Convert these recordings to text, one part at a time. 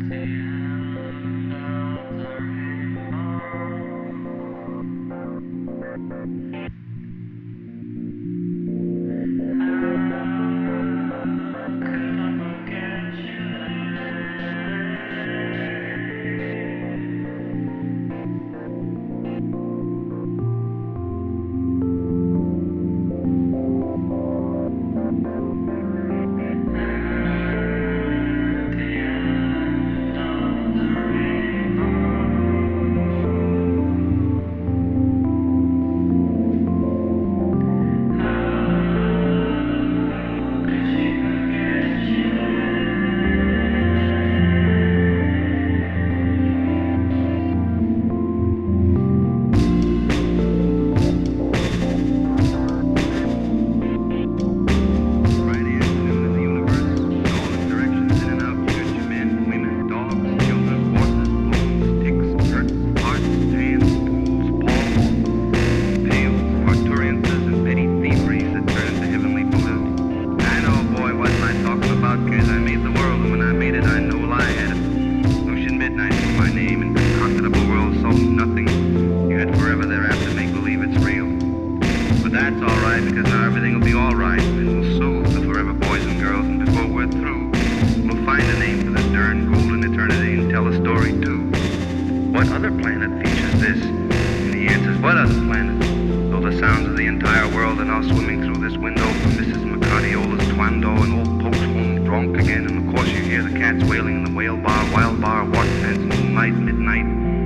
That's alright, because now everything will be alright, and we'll soothe the forever boys and girls, and before we're through, we'll find a name for this darn golden eternity and tell a story too. What other planet features this? And the answer's what other planet? Though the sounds of the entire world are now swimming through this window from Mrs. Macariola's twando and old Pope's home drunk again, and of course you hear the cats wailing in the whale bar, wild bar, waterfence, moonlight, midnight,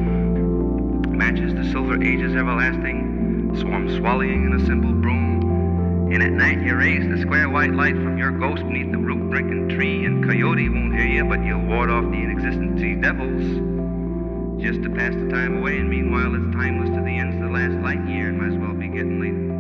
matches the silver ages everlasting, swarm swallowing in a simple broom. And at night you raise the square white light from your ghost beneath the root-breaking tree, and coyote won't hear you, but you'll ward off the inexistent sea devils, just to pass the time away. And meanwhile it's timeless to the ends of the last light year, and might as well be getting late.